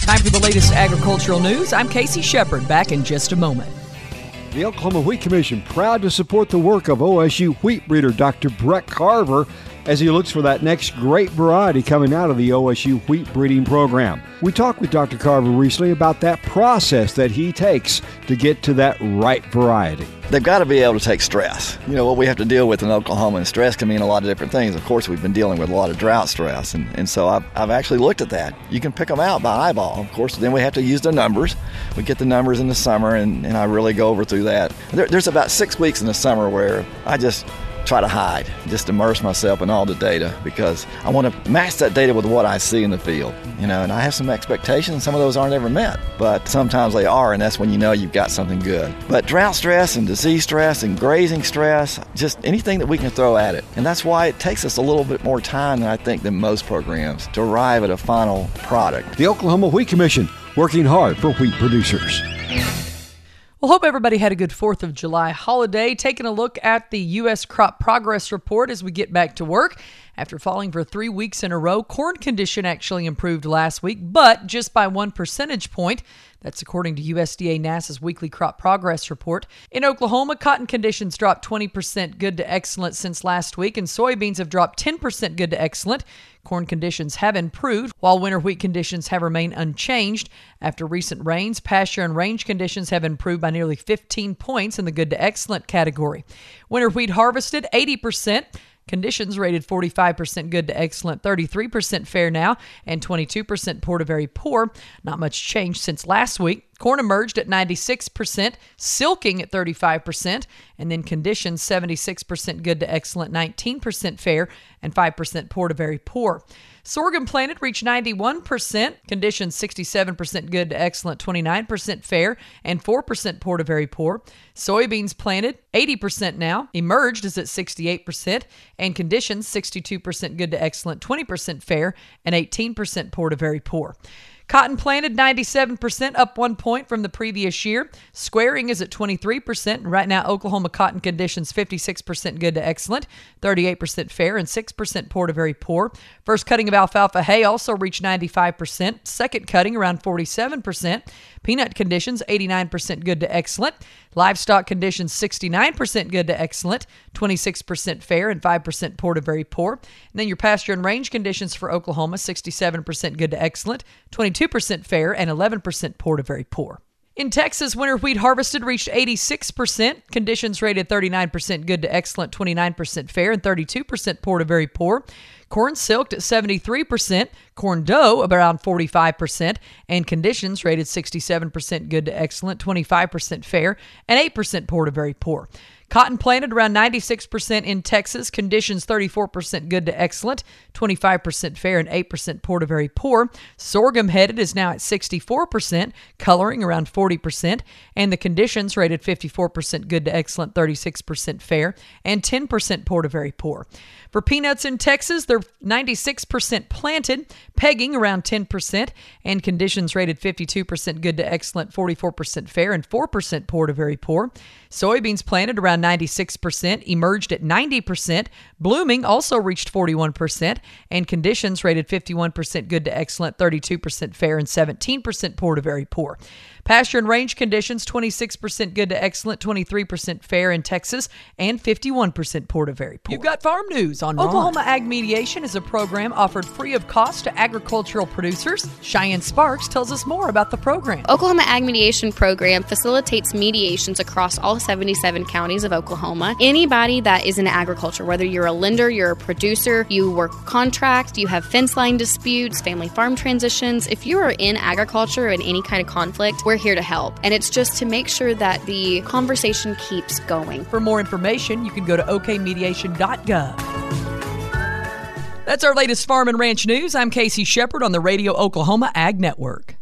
Time for the latest agricultural news. I'm Casey Shepard, back in just a moment. The Oklahoma Wheat Commission proud to support the work of OSU wheat breeder Dr. Brett Carver as he looks for that next great variety coming out of the OSU wheat breeding program. We talked with Dr. Carver recently about that process that he takes to get to that right variety. They've got to be able to take stress. You know, what we have to deal with in Oklahoma, and stress can mean a lot of different things. Of course, we've been dealing with a lot of drought stress, and so I've actually looked at that. You can pick them out by eyeball. Of course, then we have to use the numbers. We get the numbers in the summer, and I really go over through that. There's about 6 weeks in the summer where I just try to hide, just immerse myself in all the data, because I want to match that data with what I see in the field, you know, and I have some expectations. Some of those aren't ever met, but sometimes they are, and that's when you know you've got something good. But drought stress and disease stress and grazing stress, just anything that we can throw at it. And that's why it takes us a little bit more time than I think than most programs to arrive at a final product. The Oklahoma Wheat Commission, working hard for wheat producers. Well, hope everybody had a good 4th of July holiday. Taking a look at the U.S. Crop Progress Report as we get back to work. After falling for 3 weeks in a row, corn condition actually improved last week, but just by 1 percentage point. That's according to USDA NASA's weekly crop progress report. In Oklahoma, cotton conditions dropped 20% good to excellent since last week, and soybeans have dropped 10% good to excellent. Corn conditions have improved, while winter wheat conditions have remained unchanged. After recent rains, pasture and range conditions have improved by nearly 15 points in the good to excellent category. Winter wheat harvested 80%. Conditions rated 45% good to excellent, 33% fair now, and 22% poor to very poor. Not much change since last week. Corn emerged at 96%, silking at 35%, and then conditions 76% good to excellent, 19% fair, and 5% poor to very poor. Sorghum planted reached 91%, conditions 67% good to excellent, 29% fair, and 4% poor to very poor. Soybeans planted 80% now, emerged is at 68%, and conditions 62% good to excellent, 20% fair, and 18% poor to very poor. Cotton planted 97%, up 1 point from the previous year. Squaring is at 23%. Right now, Oklahoma cotton conditions 56% good to excellent, 38% fair, and 6% poor to very poor. First cutting of alfalfa hay also reached 95%. Second cutting around 47%. Peanut conditions 89% good to excellent. Livestock conditions 69% good to excellent, 26% fair, and 5% poor to very poor. And then your pasture and range conditions for Oklahoma 67% good to excellent, 22% fair, and 11% poor to very poor. In Texas, winter wheat harvested reached 86%. Conditions rated 39% good to excellent, 29% fair, and 32% poor to very poor. Corn silked at 73%, corn dough around 45%, and conditions rated 67% good to excellent, 25% fair, and 8% poor to very poor. Cotton planted around 96% in Texas, conditions 34% good to excellent, 25% fair, and 8% poor to very poor. Sorghum headed is now at 64%, coloring around 40%, and the conditions rated 54% good to excellent, 36% fair, and 10% poor to very poor. For peanuts in Texas, they're 96% planted, pegging around 10%, and conditions rated 52% good to excellent, 44% fair, and 4% poor to very poor. Soybeans planted around 96%, emerged at 90%. Blooming also reached 41%, and conditions rated 51% good to excellent, 32% fair, and 17% poor to very poor. Pasture and range conditions 26% good to excellent, 23% fair in Texas, and 51% poor to very poor. You've got farm news on Oklahoma Ag Mediation is a program offered free of cost to agricultural producers. Cheyenne Sparks tells us more about the program. Oklahoma Ag Mediation Program facilitates mediations across all 77 counties of Oklahoma. Anybody that is in agriculture, whether you're a lender, you're a producer, you work contract, you have fence line disputes, family farm transitions, if you are in agriculture in any kind of conflict, we're here to help. And it's just to make sure that the conversation keeps going. For more information, you can go to okmediation.gov. That's our latest farm and ranch news. I'm Casey Shepard on the Radio Oklahoma Ag Network.